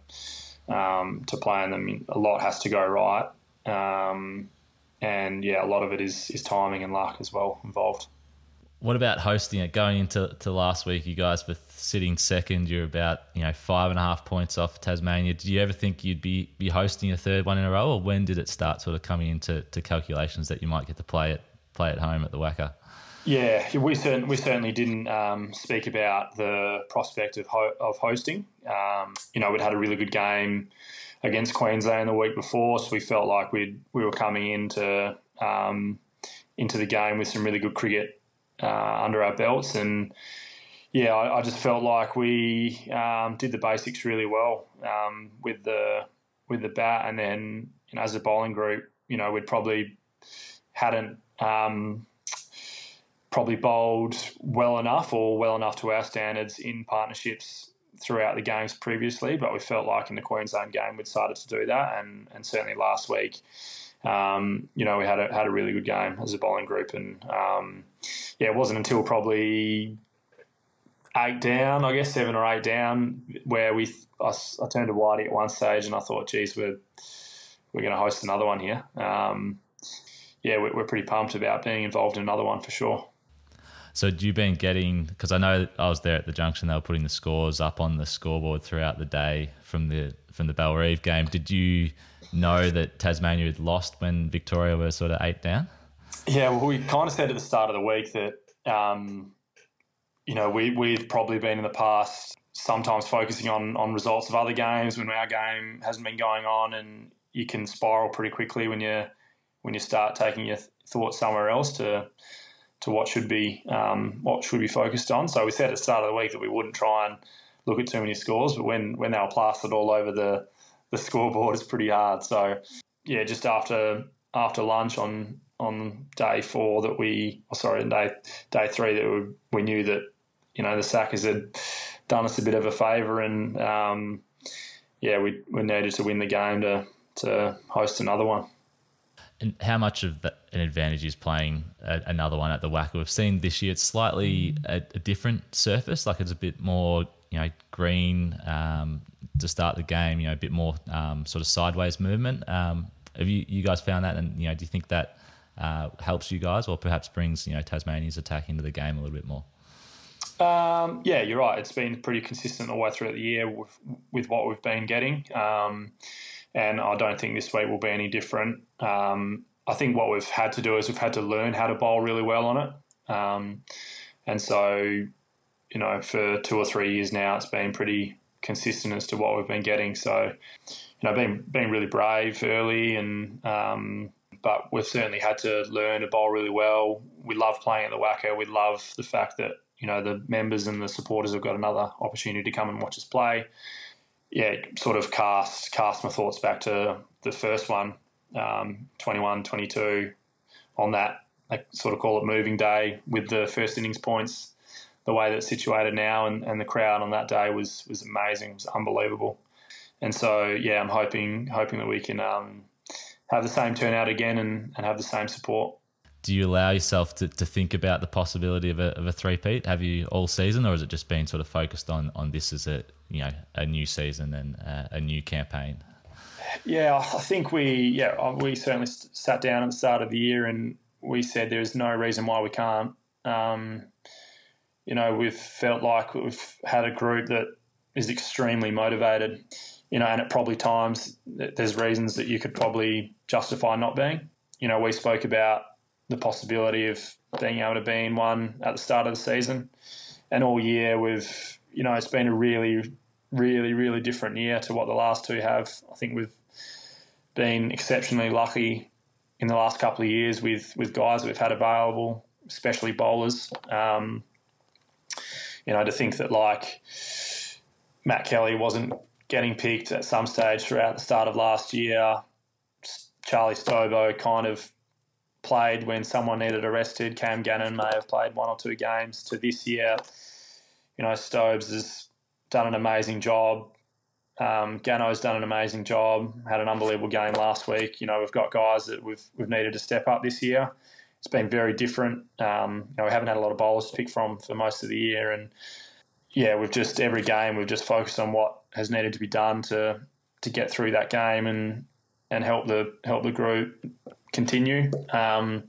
um, to play in them. A lot has to go right. Um, and, yeah, a lot of it is, is timing and luck as well involved. What about hosting it? Going into to last week, you guys were sitting second. You're about, you know, five and a half points off Tasmania. Did you ever think you'd be, be hosting a third one in a row, or when did it start sort of coming into to calculations that you might get to play it play at home at the Wacker? Yeah, we certainly we certainly didn't um, speak about the prospect of ho- of hosting. Um, you know, we'd had a really good game against Queensland the week before, so we felt like we we were coming into um, into the game with some really good cricket Uh, under our belts, and yeah, I, I just felt like we um, did the basics really well um, with the with the bat, and then, you know, as a bowling group, you know, we'd probably hadn't um, probably bowled well enough or well enough to our standards in partnerships throughout the games previously, but we felt like in the Queensland game we'd started to do that, and and certainly last week. Um, you know, we had a had a really good game as a bowling group, and um, yeah, it wasn't until probably eight down, I guess seven or eight down, where we I, I turned to Whitey at one stage, and I thought, geez, we're we're going to host another one here. Um, yeah, we're, we're pretty pumped about being involved in another one for sure. So you've been getting, because I know I was there at the junction, they were putting the scores up on the scoreboard throughout the day from the from the Bellerive game. Did you know that Tasmania had lost when Victoria were sort of eight down? Yeah, well, we kind of said at the start of the week that, um, you know, we, we've probably been in the past sometimes focusing on, on results of other games when our game hasn't been going on, and you can spiral pretty quickly when you when you start taking your th- thoughts somewhere else to to what should be um, what should be focused on. So we said at the start of the week that we wouldn't try and look at too many scores, but when, when they were plastered all over the, the scoreboard, it's pretty hard. So yeah, just after after lunch on on day four that we, oh, sorry, day day three that we, we knew that, you know, the Sackers had done us a bit of a favour, and um, yeah, we we needed to win the game to to host another one. And how much of the, an advantage is playing a, another one at the W A C A? We've seen this year it's slightly a, a different surface, like it's a bit more, you know, green um, to start the game, you know, a bit more um, sort of sideways movement. Um, have you, you guys found that, and you know, do you think that uh, helps you guys, or perhaps brings, you know, Tasmania's attack into the game a little bit more? Um, yeah, you're right. It's been pretty consistent all the way throughout the year with, with what we've been getting. Um, and I don't think this week will be any different. Um, I think what we've had to do is we've had to learn how to bowl really well on it. Um, and so, you know, for two or three years now, it's been pretty consistent as to what we've been getting. So, you know, being, being really brave early, and um, but we've certainly had to learn to bowl really well. We love playing at the W A C A. We love the fact that, you know, the members and the supporters have got another opportunity to come and watch us play. Yeah, sort of cast cast my thoughts back to the first one, um, twenty-one twenty-two, on that, I sort of call it moving day with the first innings points, the way that it's situated now, and, and the crowd on that day was was amazing, it was unbelievable. And so, yeah, I'm hoping hoping that we can um, have the same turnout again and, and have the same support. Do you allow yourself to, to think about the possibility of a, of a three-peat? Have you all season, or has it just been sort of focused on, on this as a, you know, a new season and a, a new campaign? Yeah, I think we yeah we certainly sat down at the start of the year and we said there's no reason why we can't. Um, you know, we've felt like we've had a group that is extremely motivated, you know, and at probably times there's reasons that you could probably justify not being. You know, we spoke about the possibility of being able to be in one at the start of the season. And all year we've, you know, it's been a really, really, really different year to what the last two have. I think we've been exceptionally lucky in the last couple of years with, with guys that we've had available, especially bowlers. Um, you know, to think that like Matt Kelly wasn't getting picked at some stage throughout the start of last year. Charlie Stobo kind of played when someone needed a rested. Cam Gannon may have played one or two games. To this year, you know, Stobes has done an amazing job. Um, Gano's done an amazing job. Had an unbelievable game last week. You know, we've got guys that we've we've needed to step up this year. It's been very different. Um, you know, we haven't had a lot of bowlers to pick from for most of the year, and yeah, we've just every game we've just focused on what has needed to be done to to get through that game and and help the help the group continue, um,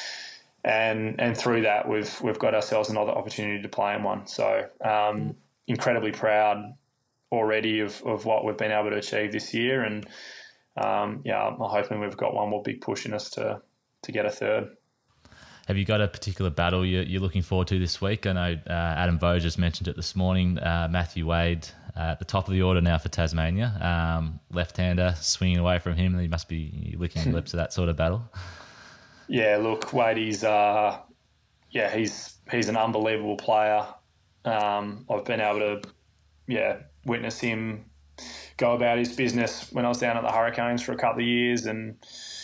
and and through that we've we've got ourselves another opportunity to play in one. So um, incredibly proud already of, of what we've been able to achieve this year, and um, yeah, I'm hoping we've got one more big push in us to to get a third. Have you got a particular battle you're, you're looking forward to this week? I know uh, Adam Voge just mentioned it this morning. Uh, Matthew Wade uh, at the top of the order now for Tasmania. Um, left-hander swinging away from him. He must be licking his lips at that sort of battle. Yeah, look, Wadey's uh, yeah, he's he's an unbelievable player. Um, I've been able to yeah witness him go about his business when I was down at the Hurricanes for a couple of years, and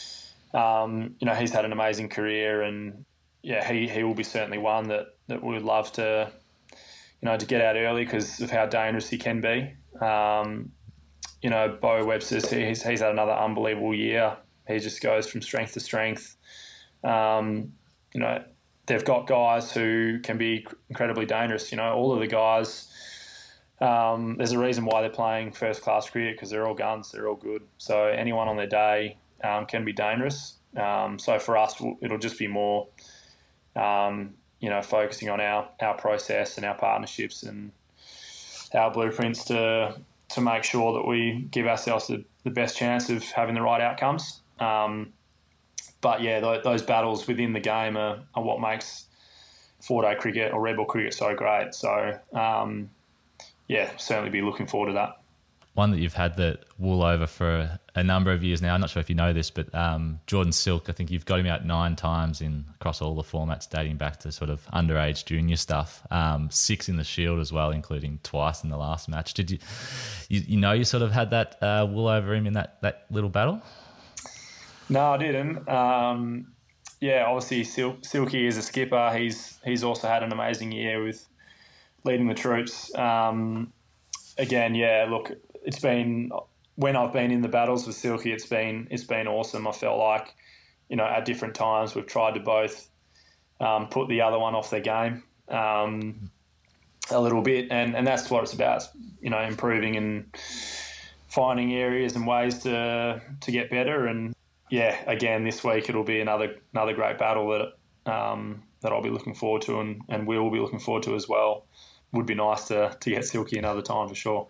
um, you know, he's had an amazing career, and yeah, he, he will be certainly one that, that we would love to, you know, to get out early because of how dangerous he can be. Um, you know, Bo Webster's, he's, he's had another unbelievable year. He just goes from strength to strength. Um, you know, they've got guys who can be incredibly dangerous. You know, all of the guys, um, there's a reason why they're playing first-class cricket because they're all guns, they're all good. So anyone on their day um, can be dangerous. Um, so for us, it'll just be more, um, you know, focusing on our, our process and our partnerships and our blueprints to to make sure that we give ourselves the, the best chance of having the right outcomes. Um, but yeah, th- those battles within the game are, are what makes four-day cricket or red ball cricket so great. So, um, yeah, certainly be looking forward to that. One that you've had the wool over for a number of years now. I'm not sure if you know this, but um, Jordan Silk, I think you've got him out nine times in across all the formats dating back to sort of underage junior stuff. Um, six in the Shield as well, including twice in the last match. Did you, you, you know, you sort of had that uh, wool over him in that, that little battle? No, I didn't. Um, yeah, obviously Sil- Silky is a skipper. He's he's also had an amazing year with leading the troops. Um, again, yeah, look, it's been when I've been in the battles with Silky, it's been it's been awesome. I felt like, you know, at different times we've tried to both um, put the other one off their game um, a little bit, and, and that's what it's about. You know, improving and finding areas and ways to to get better. And yeah, again, this week it'll be another another great battle that um, that I'll be looking forward to, and, and we'll be looking forward to as well. Would be nice to to get Silky another time for sure.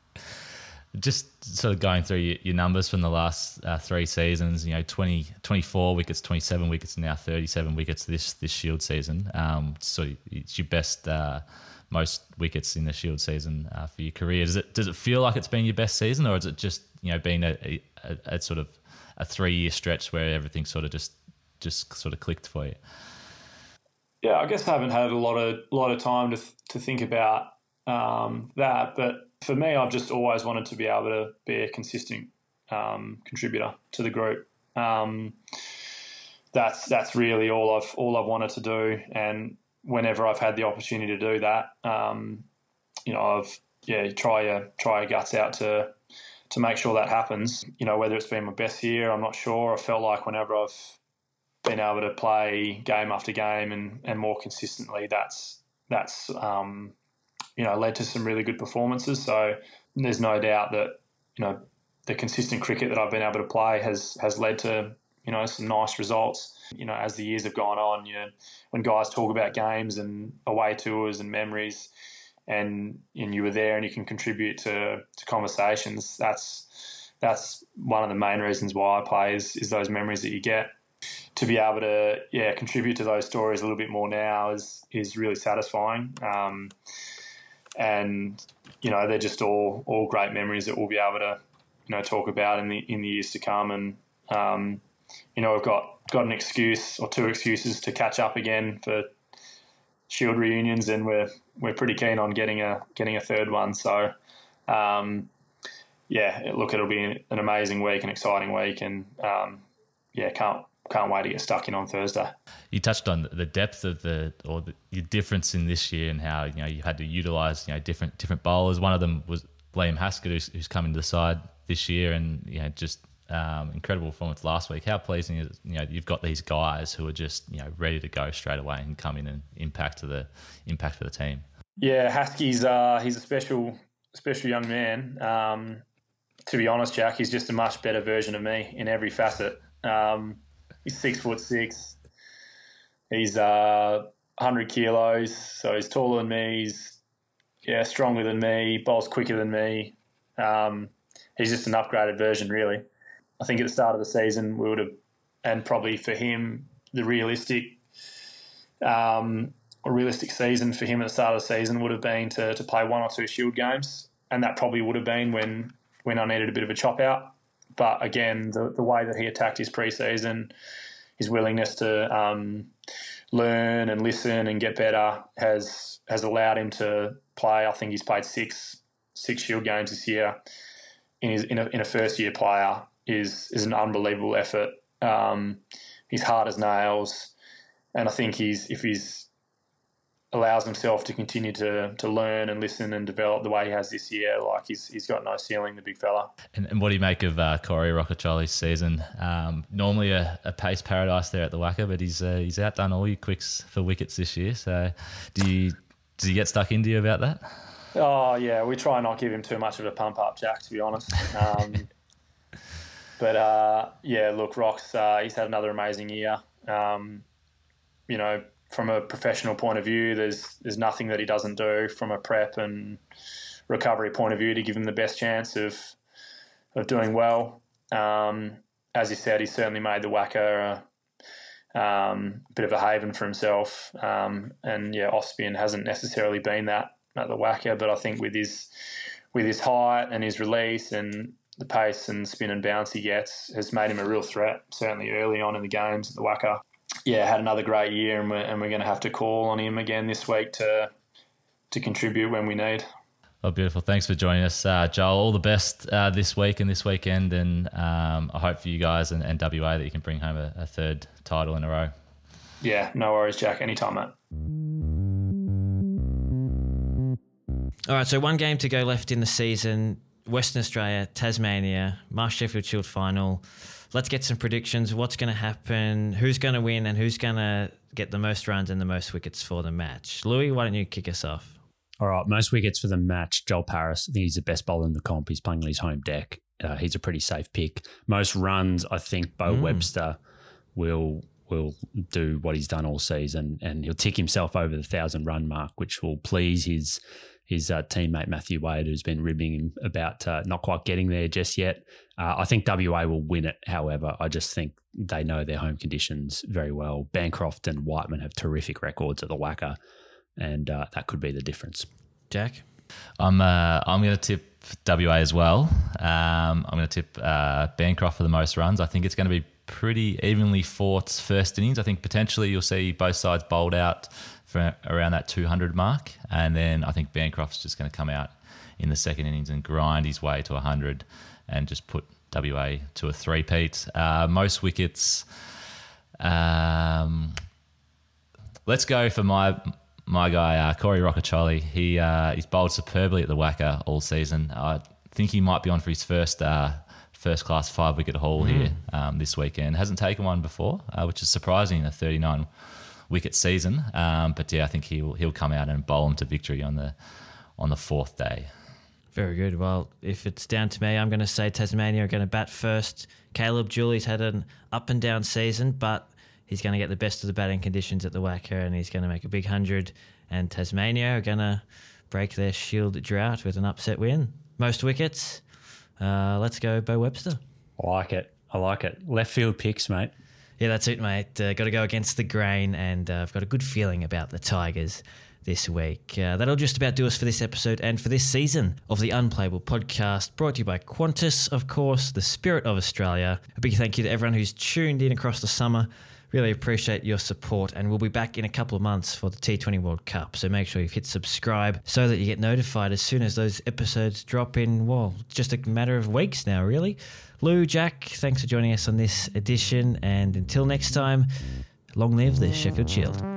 Just sort of going through your, your numbers from the last uh, three seasons, you know, twenty, twenty-four wickets, twenty-seven wickets, now thirty-seven wickets this this Shield season. Um, so it's your best, uh, most wickets in the Shield season uh, for your career. Does it does it feel like it's been your best season, or has it just, you know, been a, a, a sort of a three year stretch where everything sort of just just sort of clicked for you? Yeah, I guess I haven't had a lot of lot of time to to think about um, that, but for me, I've just always wanted to be able to be a consistent um, contributor to the group. Um, that's that's really all I've all I've wanted to do, and whenever I've had the opportunity to do that, um, you know, I've yeah try your try your guts out to to make sure that happens. You know, whether it's been my best year, I'm not sure. I felt like whenever I've been able to play game after game and, and more consistently, that's that's um, you know, led to some really good performances. So there's no doubt that, you know, the consistent cricket that I've been able to play has has led to, you know, some nice results. You know, as the years have gone on, you know, when guys talk about games and away tours and memories, and and you were there and you can contribute to, to conversations, that's that's one of the main reasons why I play is, is those memories that you get. To be able to, yeah, contribute to those stories a little bit more now is is really satisfying. Um, and, you know, they're just all, all great memories that we'll be able to, you know, talk about in the in the years to come. And, um, you know, we've got, got an excuse or two excuses to catch up again for Shield reunions, and we're we're pretty keen on getting a getting a third one. So, um, yeah, look, it'll be an amazing week, an exciting week, and, um, yeah, can't Can't wait to get stuck in on Thursday. You touched on the depth of the or the, the difference in this year and how, you know, you had to utilise, you know, different different bowlers. One of them was Liam Haskett, who's, who's come into the side this year, and, you know, just um, incredible performance last week. How pleasing is, you know, you've got these guys who are just, you know, ready to go straight away and come in and impact to the impact for the team. Yeah, Haskey's uh, he's a special special young man. Um, to be honest, Jack, he's just a much better version of me in every facet. Um, He's six foot six. He's uh, one hundred kilos, so he's taller than me. He's yeah stronger than me. Bowls quicker than me. Um, he's just an upgraded version, really. I think at the start of the season we would have, and probably for him, the realistic, um, a realistic season for him at the start of the season would have been to to play one or two Shield games, and that probably would have been when when I needed a bit of a chop out. But again, the, the way that he attacked his preseason, his willingness to um, learn and listen and get better has has allowed him to play. I think he's played six six Shield games this year. In his in a, in a first year player is is an unbelievable effort. Um, he's hard as nails, and I think he's if he's allows himself to continue to to learn and listen and develop the way he has this year, like he's he's got no ceiling, the big fella. And, and what do you make of uh, Corey Rockatrolli's season? Um, normally a, a pace paradise there at the Wacker, but he's uh, he's outdone all your quicks for wickets this year. So do you does he get stuck into you about that? Oh yeah, we try and not give him too much of a pump up, Jack, to be honest. Um, but uh, yeah, look, Rock's uh, he's had another amazing year. Um, you know. From a professional point of view, there's there's nothing that he doesn't do from a prep and recovery point of view to give him the best chance of of doing well. Um, as you said, he's certainly made the Wacker a, um, a bit of a haven for himself. Um, and yeah, Ospian hasn't necessarily been that at the Wacker, but I think with his with his height and his release and the pace and spin and bounce he gets has made him a real threat, certainly early on in the games at the Wacker. Yeah, had another great year, and we're, and we're going to have to call on him again this week to to contribute when we need. Oh, beautiful. Thanks for joining us, uh, Joel. All the best uh, this week and this weekend, and um, I hope for you guys and, and W A that you can bring home a, a third title in a row. Yeah, no worries, Jack. Anytime, mate. All right, so one game to go left in the season. Western Australia, Tasmania, Marsh Sheffield Shield final. Let's get some predictions. What's going to happen? Who's going to win? And who's going to get the most runs and the most wickets for the match? Louis, why don't you kick us off? All right, most wickets for the match. Joel Paris, I think he's the best bowler in the comp. He's playing on his home deck. Uh, he's a pretty safe pick. Most runs, I think Bo mm. Webster will will do what he's done all season, and he'll tick himself over the thousand run mark, which will please his his uh, teammate Matthew Wade, who's been ribbing him about uh, not quite getting there just yet. Uh, I think W A will win it, however. I just think they know their home conditions very well. Bancroft and Whiteman have terrific records at the Wacker, and uh, that could be the difference. Jack? I'm uh, I'm going to tip W A as well. Um, I'm going to tip uh, Bancroft for the most runs. I think it's going to be pretty evenly fought first innings. I think potentially you'll see both sides bowled out for around that two hundred mark, and then I think Bancroft's just going to come out in the second innings and grind his way to one hundred and just put W A to a three-peat. Uh, most wickets, um, let's go for my my guy, uh, Corey Rocacholi. He, uh, he's bowled superbly at the Wacker all season. I think he might be on for his first uh, first-class five-wicket haul mm. here um, this weekend. Hasn't taken one before, uh, which is surprising in a thirty-nine wicket season, um, but yeah, I think he'll he'll come out and bowl him to victory on the on the fourth day. Very good. Well, if it's down to me, I'm going to say Tasmania are going to bat first. Caleb Julie's had an up and down season, but he's going to get the best of the batting conditions at the Wacker, and he's going to make a big hundred. And Tasmania are going to break their Shield drought with an upset win. Most wickets. Uh, let's go, Bo Webster. I like it. I like it. Left field picks, mate. Yeah, that's it, mate. Uh, got to go against the grain, and uh, I've got a good feeling about the Tigers this week. Uh, that'll just about do us for this episode and for this season of the Unplayable Podcast, brought to you by Qantas, of course, the spirit of Australia. A big thank you to everyone who's tuned in across the summer. Really appreciate your support, and we'll be back in a couple of months for the T twenty World Cup. So make sure you've hit subscribe so that you get notified as soon as those episodes drop in. Well, just a matter of weeks now, really. Lou, Jack, thanks for joining us on this edition, and until next time, long live the Sheffield Shield.